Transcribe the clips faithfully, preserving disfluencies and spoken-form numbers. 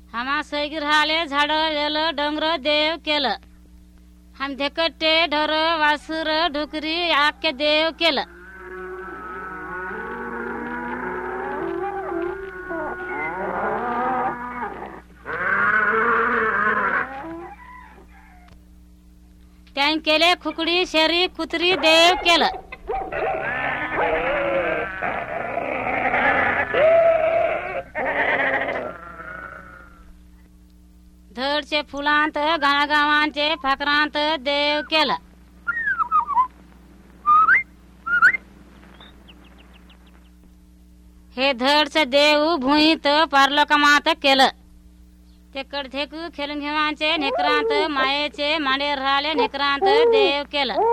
हमा सैगी राहिले झाड वेलं डोंगर देव केलं. हम धेकटे ढोर वासुर ढुकरी आख्य देव केलं. त्यां केले खुकडी शेरी कुत्री देव केलं. धडचे फुलांत गावांचे फाकरांत देव केलं. हे धडचे देव भुईत पारलोकमात केलं. ते कडधेकू खेळून घेवांचे नेकरांत मायेचे मांडे राहिले नेकरांत देव केलं.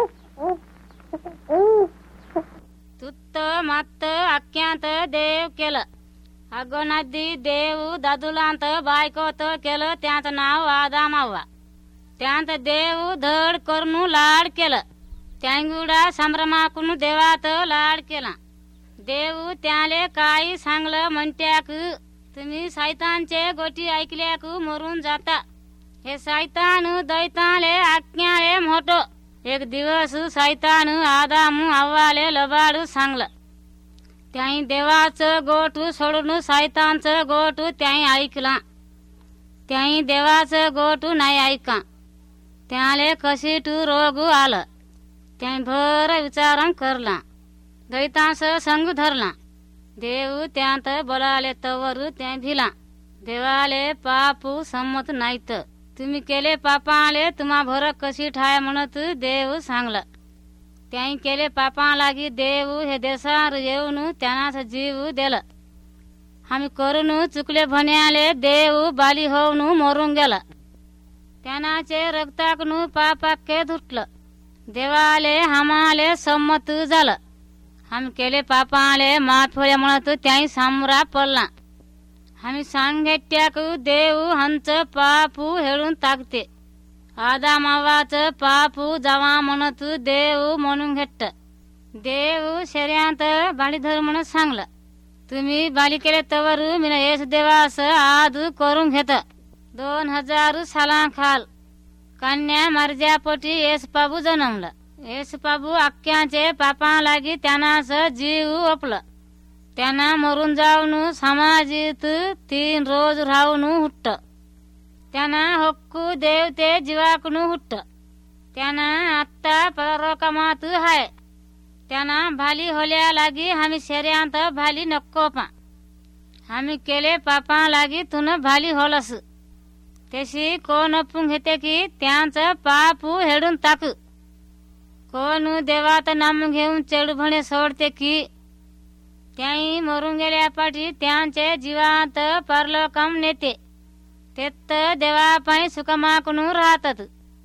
तुत्त मात आख्यांत देव केलं. अगोनादी देव दादुलांत बायकोत केलं. त्यांचं नाव आदामावा. त्यांत देव धड करून लाड केलं. त्यांगुडा संभ्रमाकून देवात लाड केला. देव त्याले काही सांगलं म्हणत्याक तुम्ही सैतानचे गोटी ऐकल्याक मरून जाता. हे सैतान दैताले आज्ञाले मोठो. एक दिवस सैतान आदामू अव्वाले लबाड सांगलं. त्याही देवाचं गोठू सोडून सैतानचं गोठू त्याही ऐकला. त्याही देवाचं गोठू नाही ऐका. त्याले कशीटू रोग आलं. त्याही भर विचारण करला. दैतांस संग धरला. देव त्यांत बोलाले तवर त्या भिला. देवाले पापू संमत नाहीत. तुम्ही केले पापाले तुम्हा भर कशी ठाय म्हणत देव सांगला. त्याही केले पापा लागी देव हे देशार येऊन त्यांना जीव दिलं. आम्ही करून चुकले भण्याले देव बाली होऊन मरून गेला. त्यानाचे रक्ताकनू पापाके धुटलं. देवाले हमाले संमत झालं. आम्ही केले पापाले माफ होया म्हणत त्याही सामरा पडला. आम्ही सांगेट्याक देव हंच पापू हेळून टाकते. आदामावाचं पापू जावा म्हणत देव म्हणून घेत. देव शर्यांत बाली धर म्हणून सांगलं. तुम्ही बाली केले तवर मी येस देवास आद करून घेत. दोन हजार सालाखाल कन्या मर्जापोटी येस पाबू जन्मलं. येस पाबू अख्ख्याचे पापा लागी त्यांनाच जीव ओपलं. त्यांना मरून जाऊन समाजीत तीन रोज राहून हुट्ट. त्यांना हक्कू देव ते जीवाकून हुट्ट. त्यांना आत्ता परलोकमात हाय. त्यांना भाली होल्या लागी आम्ही शर्यांत भाली नको पा. आम्ही केले पापा लागी तुन भाली होलस. तशी कोण अपून घेते की त्यांचं पापू हेडून टाक. कोण देवात नाम घेऊन चढभणे सोडते की त्याही मरून गेल्यापाठी त्यांचे जीवांत परलोकम नेते. तेत देवापाई सुखमाकून राहतात.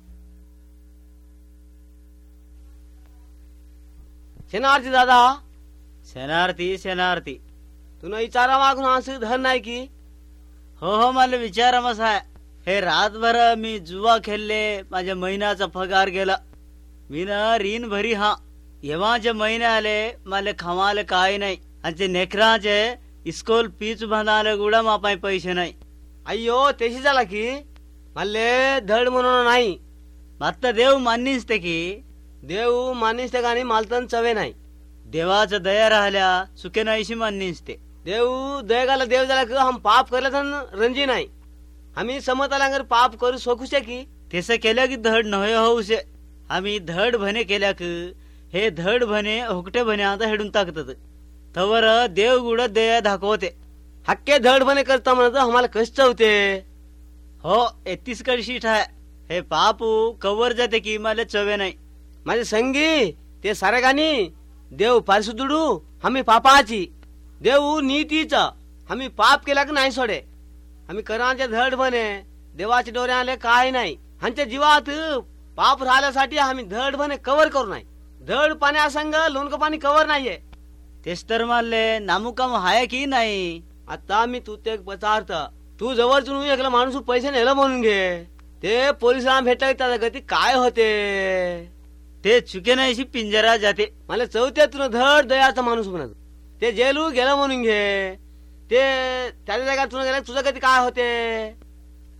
शनार्थी दादा. शनार्थी शनार्थी तुला विचारा मागून असं धन नाही की. हो हो मला विचारामस आहे. हे रातभर मी जुवा खेळले. माझ्या महिन्याचा पगार गेला. मी ना रीन भरी हा. येवाचे महिने आले मला खमाले काय नाही. आणि ते नेकराचे इस्कूल फीस बांधायला गुडा मापाई पैसे नाही. अय्यो तेशी झाला की मल्ले धड म्हणून नाही. मात्र देव मानिसते की. देव मानिसते का मालतन चवे नाही. देवाचं दया राहिल्या सुखे नाहीशी मानिसते. देव दयगाला देव झाला की हम पाप करले तर रंजी नाही. आम्ही समत आल्यावर पाप करू सोखूशे की. तसं केल्या की धड नव्हे होऊशे. आम्ही धड भने केल्या की हे धड भने हुकटे भने आता हेडून टाकतात. तवर देव गुड दया दाखवते. हक्के धड भने करता म्हणत आम्हाला कष्ट होते. हो एकतीस कडशीट आहे. हे पापू कवर जाते की मला चवे नाही. माझे संगी ते सारे गाणी देव पारसुदुडू आम्ही पापाची. देव नीतीच आम्ही पाप केला की नाही सोडे. आम्ही करांचे धड भने देवाचे डोरे आले काय नाही. आमच्या जीवात पाप राहण्यासाठी आम्ही धड भने कवर करू नाही. धड पाण्यासंग लोणक पाणी कवर नाहीये. तेच तर मानले नामुकाम हाय की नाही. आता मी तू ते पचारत तू जवळचून एकला माणूस पैसे नेलं म्हणून घे. ते पोलिसांना भेटला त्याचा गती काय होते. ते चुके नाहीशी पिंजरा जाते. मला चौथ्या तुला धड दयाचा माणूस म्हणत. ते जेलू गेलं म्हणून घे. ते त्याच्या जागा तुला गेला तुझं गती काय होते.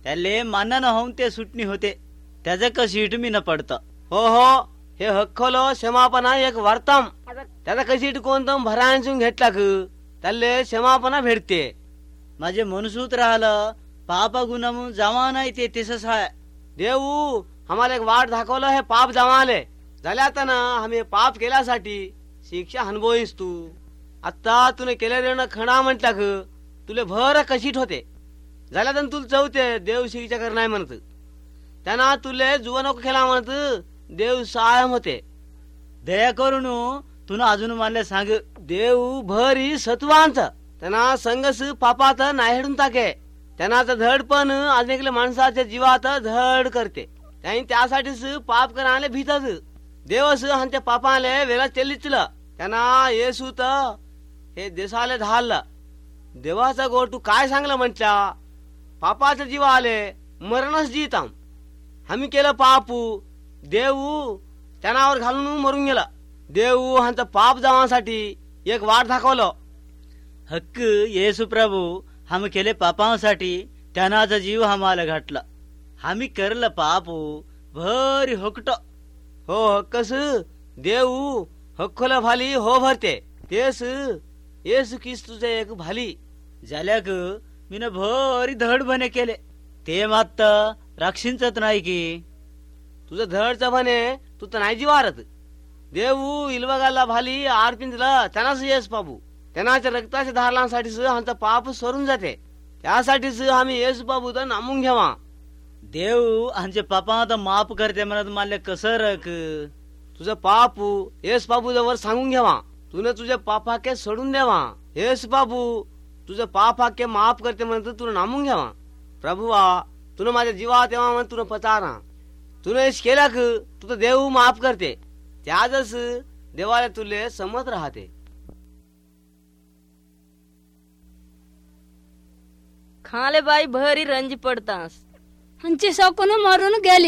त्याले मानानं होऊन ते सुटणी होते, त्याचं कशी मी न पडतं. हो हो, हे हक्कलो क्षमापणा एक वर्तम, त्याचा कशी कोणतं भरांसून घेतला क त्याले क्षमापणा भेटते. माझे मनसूत राहिलं पापा गुन्हा जावा नाही ते तसंच आहे. देऊ आम्हाला एक वाट दाखवलं हे पाप जमाले झाल्या आता ना, आम्ही पाप केल्यासाठी शिक्षा अनुभवीस. तू आता तुने केलेलं खणा म्हटला क तुले भर कशीट होते झाल्या तर तुला चौथे देव शिक्षा कर नाही म्हणत, त्यांना तुले जुवा नको खेळा म्हणत देव सायम होते. दया करून तुला अजून मला सांग, देव भरी सत्वांच त्यांना संगस पापात नाही हेडून टाके, त्यांना धड पण अनेक माणसाच्या जीवात धड करते. त्यांनी त्यासाठीच पाप करायला भीतच देवस ह्यांच्या पापाले वेळा चलिचलं. त्यांना येसू तर हे देशाले धाडलं. देवाचा गोटू काय सांगलं म्हटल्या, पापाच्या जीवा आले मरणच जीताम. आम्ही केलं पापू, देऊ त्यांनावर घालून मरून गेला. देऊ ह्यांचं पाप जावासाठी एक वाट दाखवलं. हक्क येसू प्रभू हम केले पापांसाठी त्यानाचा जीव आम्हाला घातला. आम्ही करलं पापू भरी होकट. हो कस देऊ हक्कोला भाली हो भरते तेस येसू ख्रिस्तूचे एक भाली झाल्याक मीन भरी धड बने केले, ते मात्र राक्षींचत नाही की तुझं धडचं म्हणे तू तर नाही जीवारत. देऊ इलवगाला भाली आरपिंजला त्यांनाच येस बाबू, त्यांनाच्या रक्ताच्या धारलांसाठीच आमचा पाप सरून जाते. त्यासाठीच आम्ही येस बाबू तर नामून घ्यावा. देव आमचे पापा तर माफ करते म्हणत मला कसं रक. तुझं पापू येस बाबू जवळ सांगून घ्यावा, तुने तुझे पापाके सोडून द्यावा. येस बाबू तुझं पापाके माफ करते म्हणत तुला नामून घ्यावा. प्रभुवा तुला माझ्या जीवात तेव्हा म्हणत तुला पचारा, तुने केला क तू तर देव माफ करते. त्याच देवाला तुले समत राहते. खाले बाई भरी रंजी पडतास, हंची सकून मरून गेली.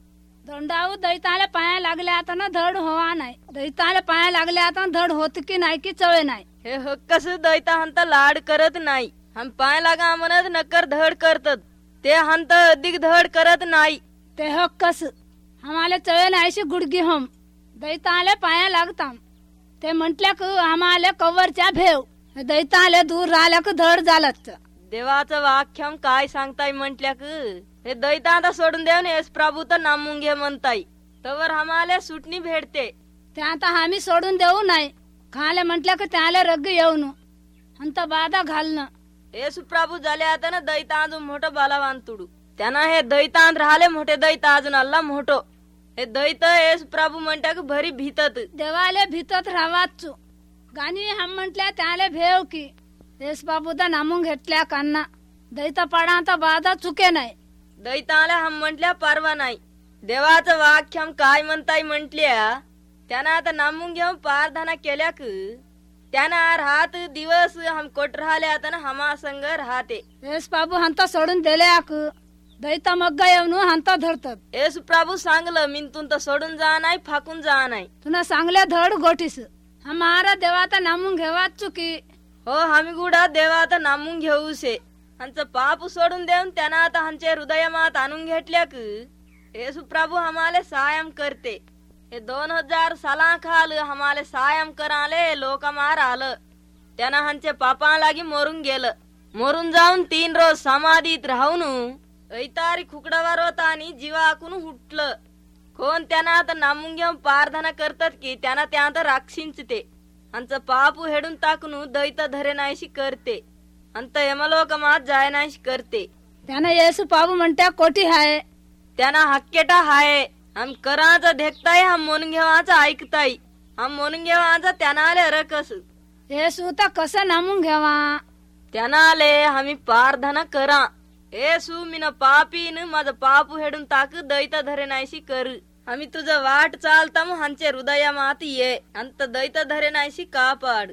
धोंडाऊ दैताले पाया लागले आता ना धड होवा नाही. दैताले पाया लागले आता धड होत की नाही की चळे नाही. हे हक्कस दैता हंत लाड करत नाही. हम पाय लागा म्हणत नकर धड करतात, ते हंत अधिक धड करत नाही. ते हक्कस आम्हाला चळे नाहीशी गुडगी हम दैताले पाया लागताम. ते म्हटल्या क आम्हाला कवरच्या भेव, दैताले दूर राहिल्या क धड झालत. देवाचं वाक्यम काय सांगताय म्हटल्या क हे दैता आता सोडून देऊन येस प्रभू तर नामून घे म्हणताय, तवर आम्हाला सुटणी भेटते. ते आता आम्ही सोडून देऊ नाही. खाले म्हटल्या क त्याला रग येऊन अंत बाधा घालणं. येसु प्रभू झाले आता ना दैता अजून मोठं बालावान तुडू. त्यांना हे दैतांत राहिले मोठे दैता अजून अल्ला मोठो. हे दैत येस प्रभू म्हणत्या क भरी भीतत. देवाले भीतत रावाचू गाणी हम म्हटल्या त्याले भेव की येस बाबू तर नामून घेतल्या कान्ना. दैत पाडा तर बाधा चुके नाही. दैताला हम म्हटल्या परवा नाही. देवाचं वाक्यम काय म्हणताय म्हटल्या, त्यांना आता नामून घेऊन पारधाना केल्या क त्यांना राहत दिवस हम कोट राहिले आता ना हमा संग राहते. येस बाबू हंता सोडून दिले आक दैत मग येऊन हंता धरतात. येस प्रभू सांगलं मिंतून तर सोडून जा नाही फाकून जा नाही. तुला सांगल्या धड गोटीस हमारा देवाता नामून घेवा चुकी. हो आम्ही गुडा देवाता नामून घेऊ शे. हंचं पाप सोडून देऊन त्यांना आता हंचे हृदयमात आणून घेतल्या क येसु प्रभू हमाले सायम करते. हे दोन हजार साला खाल हमाले सायम कराले लोक मार आलं. त्यांना हंचे पापा लागी मोरून गेलं. मोरून जाऊन तीन रोज समाधीत राहून ऐतारी खुकडावर होता आणि जीवाकून हुटलं. कोण त्यांना आता नामून घेऊन पारधना करतात की त्यांना त्यात राक्षींचते. हंचं पाप हेडून टाकून दैत धरे नाहीशी करते. अंत यमलोक मात जाय नाहीशी करते. त्यानं येसू बाबू म्हणत्या कोठी हाय, त्यांना हक्केटा हाय. हम कराचा देखताय, हम मोनून घेवाचा ऐकताय. हम मोनून घेवाचा त्यांना आले रकस. येसू तर कसं नामून घ्यावा. त्यांना आले आम्ही पारधना करा. येसू मीन पापीन माझं पाप हेडून टाक दैत धरे नाहीशी कर. आम्ही तुझं वाट चालता मग हंचे हृदया मात ये. अंत दैत धरे नाहीशी कापाड.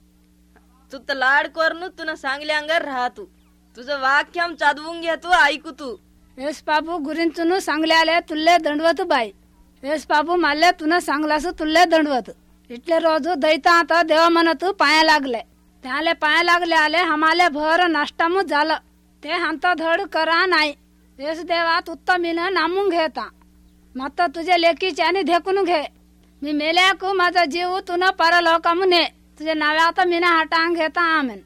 तू तर लाड करून तुन सांगल्या अंगर राहतू. तुझं वाक्यम चादवून घे तू ऐकू तू. येस बाबू गुरींतून सांगल्याले तुल्ले दंडवत बाई. येस बाबू माल्ले तुन सांगलास तुल्ले दंडवत. इटले रोज दैता आता देवा म्हणत पाया लागले. त्याले पाया लागले आले हमाले भर नाष्टामू झालं. ते हंत धड करा नाही. येस देवा तुत्त मीन नामून घेता मत्त तुझे लेकीचे आणि धेकून घे मी मेल्याकू माझा जीव तुन परलोकमु ने तुझे नाव्यात मीन हटांग घेता आमेन.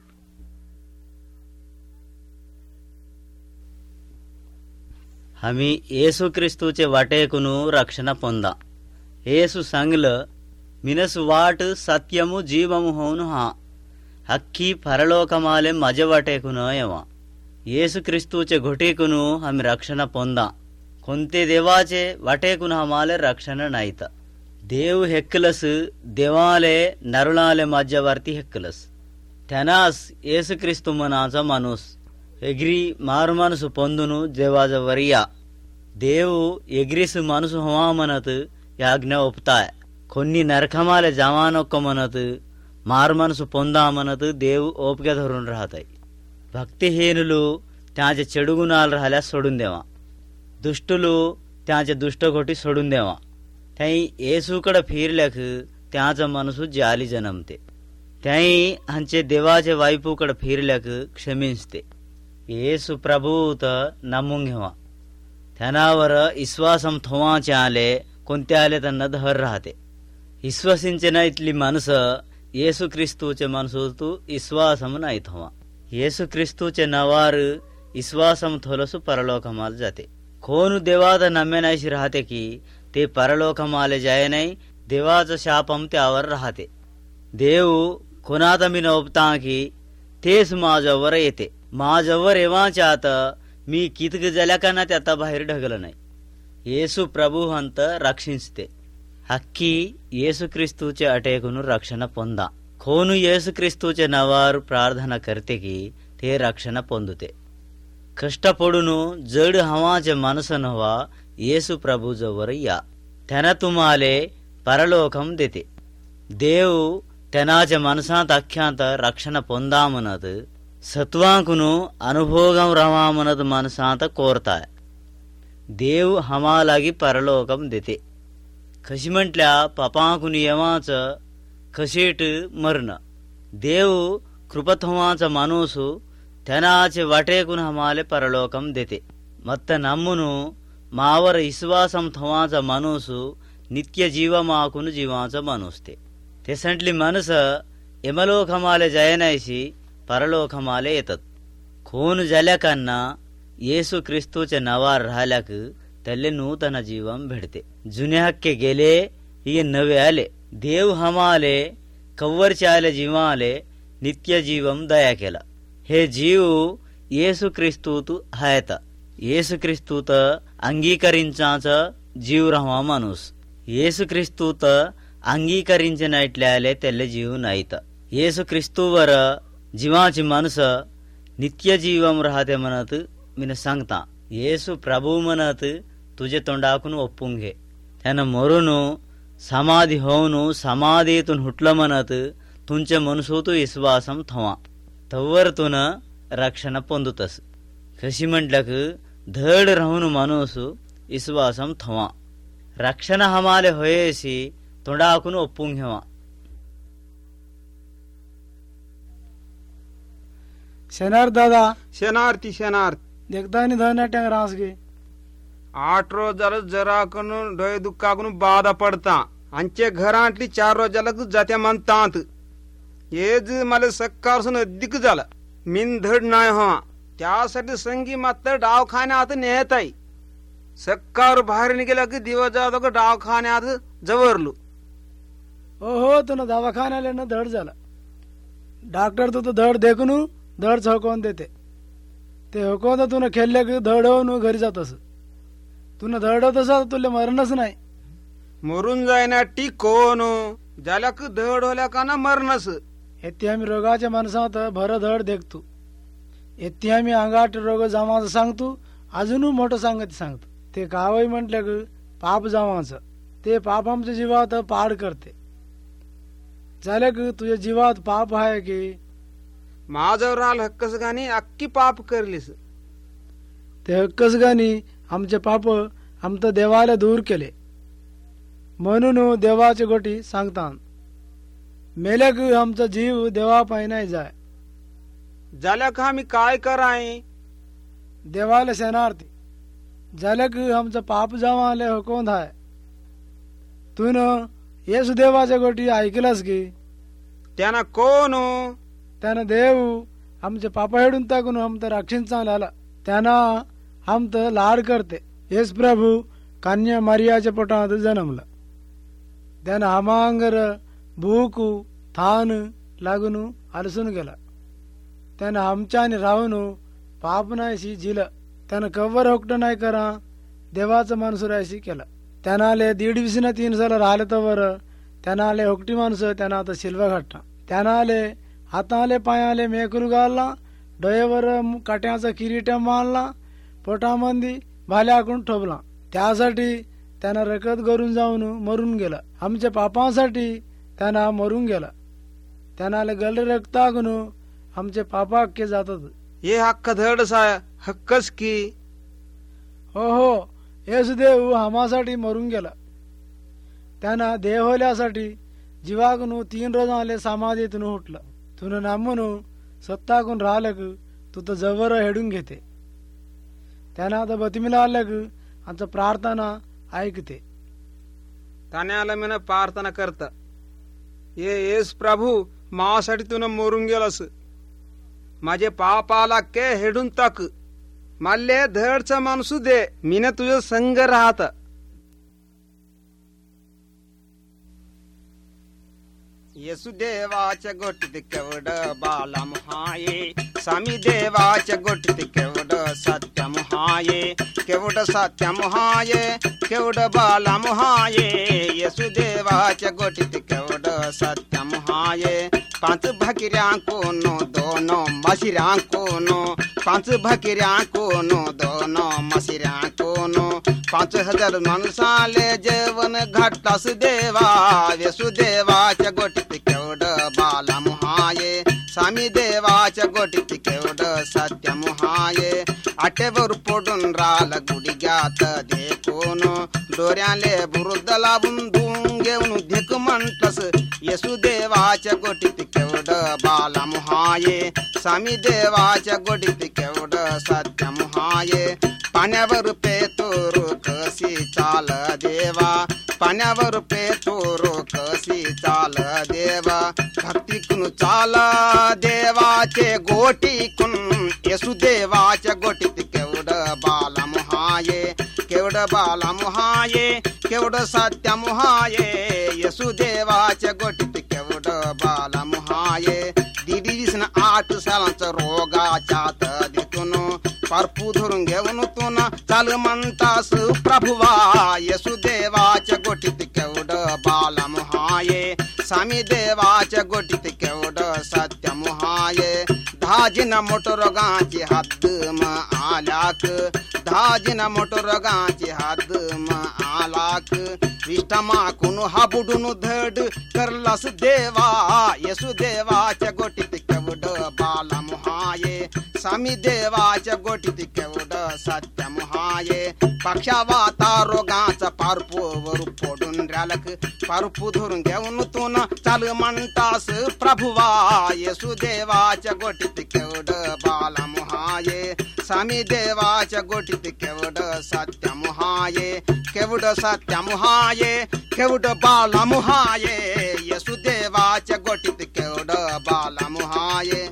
आम्ही येसु क्रिस्तूचे वाटेकुनु रक्षण పొందా. येसु सांगलं मिनस वाट सत्यमु जीवमु होऊन हा हक्की परलोकमाले मजे वाटेकुन येवा. येसु क्रिस्तूचे घोटेकुनु आम्ही रक्षण పొందా. कोणते देवाचे वाटेकुन हमाले रक्षण नाहीत. देव हेक्कलस देवाले नरुळाले मध्यवर्ती हेक्कलस त्यानास येसु क्रिस्तू मनाचा माणूस एग्री मारू माणूस పొందును देवाचा वरिया. देव एग्रीस माणूस हवा म्हणत याज्ञा ಒಪ್ತಾय. కొన్ని नरकमाले जावा नको म्हणत मारू माणूस పొందా म्हणत देव ओपक्या धरून राहताय. भक्तिहीनुలు त्याचे చెడు గుణాలు राहिल्यास सोडून देवा. दुष्टुలు त्याचे दुष्ट घोटी सोडून देवा. त्याई येसूकडे फिरल्याक त्याचा माणूस जाली जन्मते. त्याई हंचे देवाचे वाईपूकडे फिरल्याक क्षमिंचते. येसु प्रभूत नमून घेवा. त्यानावर विश्वासम थोवाचे आले कोणते आले त्यांना धर राहते. विश्वासिंचे नाहीतली माणसं येसु क्रिस्तूचे माणसू तू विश्वासम नाही थोवा. येसु क्रिस्तूचे नवार विश्वासम थोलसु परलोकमाल जाते. कोण देवात नम्मे नाहीशी राहते की ते परलोकमाले जाय नाही. देवाचं शापम त्यावर राहते. देव कोणात मी नोपता की तेच माझ्यावर येते. माझ्यावर येवाच्या आता मी कितक जल्या का ना त्याता बाहेर ढगलं नाही. येसु प्रभू हंत रक्षिंचते. हक्की येसु क्रिस्तूचे अटेकुन रक्षण పొందా. कोण येसु क्रिस्तूचे नावार प्रार्थना करते की ते रक्षण పొందుते. कष्टपडून जड हवाचे माणूस नव्हा येसु प्रभू जवळ या. त्यानं तुम्हाले परलोकम देते. देव त्यानाच्या माणसात अख्यांत रक्षण పొందా म्हणत सत्वांकुनु अनुभोगम रवा म्हणत माणसात कोरताय. देव हमालागी परलोकम देते. कशी म्हटल्या पापांकुन येवाच कशीट मरण. देव कृपथवाचा माणूस त्यानाचे वाटेकुन हमाले परलोकम देते. मत्त नम्मुनु मावर विश्वासम थवाचा माणूस नित्य जीवमाकुन जीवाचा माणूस ते. ते संटली माणस यमलोक हमाले जयनायशी परलोक हमाले येतात. खून झाल्याकांना येसु क्रिस्तूचे नावार राहिल्याक त्याले नूतन जीवन भेटते. जुने हक्के गेले ये नवे आले. देव हमाले कव्वरचे आले जीवाले नित्य जीवम दया केला. हे जीव येसु क्रिस्तूत हायता. येसु क्रिस्तूत अंगीकరించాच जीव रहा माणूस. येसु क्रिस्तूत अंगीकరించినట్లే त्याले जीव नाहीत. येसु क्रिस्तूवर जीवाची माणसं नित्य जीवम राहते म्हणत मीन सांगता. येसु प्रभू म्हणत तुझे तोंडाकून ओपून घे. त्यानं मरून समाधी होऊन समाधीतून हुटलं म्हणत तुमचे मनसूत विश्वासम थवा. तवर तुन रक्षण పొందుतस. कशी म्हटलं की धड राहून माणूस विश्वासम थवा. रक्षण हमाले होयेसी तोंडाकून ओपून घेवा. शनार दादा शनार्थी शनार्थ देखता धरना रास गे आठ रोजाला जरा करून डोळे दुःखाकून बाधा पडता. आमच्या घरातली चार रोजाला जात्या म्हणतात. हेज मला सक्कापासून अधिक झाला. मिन धड नाही हवा. त्यासाठी संगी मात्र डावखान्यात नेत आहे. सक्कार बाहेर निघेला की दिवस जातो डावखान्यात जवरलो. हो हो तुला दवाखान्याला ना धड झाला. डॉक्टर तू तो धड देखून धड छळकवून देते. ते होकवत तुला खेळल्या की धड होऊन घरी जात अस. तुला धड होत असा तुला मरणच नाही. मरून जायना टी कोण ज्याला की धड होल्या का ना मरणस. येते आम्ही रोगाच्या माणसात भर धड देखतो. येते आम्ही अंगाट रोग जमाचं सांगतो. अजून मोठं सांगत सांगतो. ते कावई म्हटलं की पाप जमाचं ते पाप आमच्या जीवात पाड करते. झालं की तुझ्या जीवात पाप आहे की माझ्यावर राल हक्कस गाणी अक्की पाप करलीस. ते हक्कस गाणी आमचे पाप आमचं देवाला दूर केले म्हणून देवाची गोटी सांगतात. मेल्या की आमचा जीव देवा पाय नाही जाय. झाल्या का आम्ही काय कराय. देवाला शरणार्थी झालं की आमचं पाप जावा आले हुकवंत आहे. तू न येसु देवाच्या गोटी ऐकलास की त्यांना कोण त्यानं देव आमचे पापा हेडून टाकून आमचं रक्षण चालला. त्यांना आमचं लाड करते. येस प्रभू कन्या मरियाच्या पोटात जन्मला. त्यानं हमांगर भूक थान लागून अलसून गेला. त्यानं आमच्याने राहून पाप नाहीशी झिलं. त्यानं कव्वर होकट नाही करा देवाचं माणूस राहायशी केला. त्यांना आले दीड वीस ना तीन साल राहिले तर त्यांना आले होकटी माणसं त्यांना आता शिल्वा घाटला. त्यांना आले हाता आले पाय आले मेकरू घालला. डोळ्यावर काट्याचा किरीटा मारला. पोटामंदी भाल्या आखून ठोबला. त्यासाठी त्यांना रकत करून जाऊन मरून गेला. आमच्या पापांसाठी त्यांना मरून गेला. त्यांना आले गल रक्त आगून आमचे पापा अख्खे जातात. हे हक्क धडस आहे हक्कच की. हो हो येसुदेव आम्हासाठी मरून गेला. त्यांना देह होल्यासाठी जीवागून तीन रोज आले समाधीतून उठला. तुन नामून सत्ताकून राहिलं की तू तर जवळ हेडून घेते. त्यांना आता बतिमीला आलं की आमचं प्रार्थना ऐकते. त्याने मी प्रार्थना करता ये येस प्रभू मासाठी तुन मरून गेलास. माझे पापाला के हेडून टाक. माल्ले धडचा माणसू दे मीन तुझं संग राहत. येसुदेवाच्या गोटीत केवढ बाला मुहाये. स्वामी देवाच्या गोटीत केवढ सत्य मुहाये. केवढ सत्य मुहाये केवढ बाला मुहाये. येसुदेवाच्या गोटीत केवढ सत्य मुहाये. पाच भाकिऱ्या कोनो दोन मशिऱ्या कोनो. पाच भाकिऱ्या कोनो दोन मशिऱ्या कोनो. पाच हजार माणसाले जेवण घाटलास देवा. येसुदेवाच्या गोटीत केवढ बाला मुहाये. स्वामी देवाच्या गोटीत केवढ सत्य मुहाये. आटेवर पडून राल गुडघ्यात देखून. डोऱ्याले बुरुद लावून धुवून घेऊन धेक म्हणतस. येसुदेवाच्या गोटीत केवढ बाला मुहाये. स्वामी देवाच्या गोटीत केवढ सत्य मुहाये. पाण्यावर पेतोर कशी चाल देवा. पाण्यावर पेतोर कशी चाल देवा. भक्तीकून चाल देवाचे गोटीकून. येसुदेवाच्या गोटीत केवढ बाला मुहाये. केवढ बाला मुहाये केवढ सत्य मुहाये. येसुदेवाच्या गोटीत केवढ बाला मुहाये. दीड वीस न आठ सालांच रोगाच्यात देतून. पारपू धरून घेऊन तून चाल म्हणतास प्रभुवा. येसुदेवाच्या गोटीत केवढ बाला मुहाये. स्वामी देवाच्या गोटीत केवढ सत्य मुहाये. दहाजिन मोठो रोगाची हद्द म आलाक. दहाजिन मोठो रोगाची हद्द म आलाक. विष्ठमाकून हा बुडून धड करलास देवा. येसुदेवाच्या गोटीत केवढ बाला मुहाये. स्वामी देवाच्या गोटीत केवढ सत्य मुहाये. पक्षावाता रोगाचा पारपूवर पडून रालक. पारपू धरून घेऊन तू न चाल म्हणतास प्रभुवा. येसुदेवाच्या गोटीत केवढ बाला मुहाये. स्वामी देवाच्या गोटीत केवढ सत्य मुहाये. केवढ सत्य मुहाये केवढ बाला मुहाये. येसुदेवाच्या गोटीत केवढ बाला मुहाये.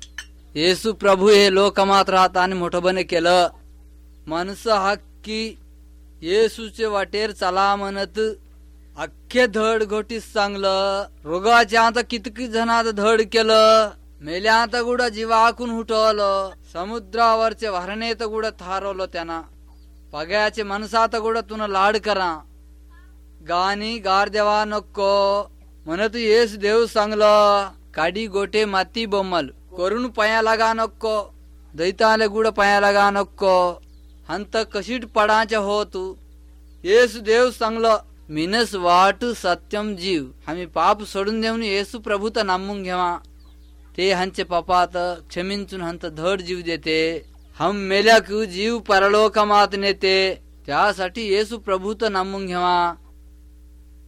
येसू प्रभू हे लोकमात राहताना मोठं बने केलं. माणसं हक्की येसूचे वाटेर चला म्हणत अख्खे धड घोटीस चांगलं. रोगाच्या आता कितकी जणात धड केलं. मेल्या आता गुडा जीवा आखून हुटवलं. समुद्रावरचे वारणे तर गुडा थारवलं त्यांना. पग्याचे माणसात गुडा तुन लाड करा. गाणी गार देवा नको म्हणत येस देव चांगलं. काडी गोटे माती बोमल करून पाया लागा नको. दैताले गुड पाया लागा नको. हंत कशीट पडाच्या हो तू. येसु देव चांगलं. मिनस वाट सत्यम जीव. आम्ही पाप सोडून देऊन येसू प्रभूत नामून घेवा. ते हंचे पापात क्षमिंचून हंत धड जीव देते. हम मेल्या जीव परलोकमात नेते. त्यासाठी येसू प्रभूत नामून घेवा.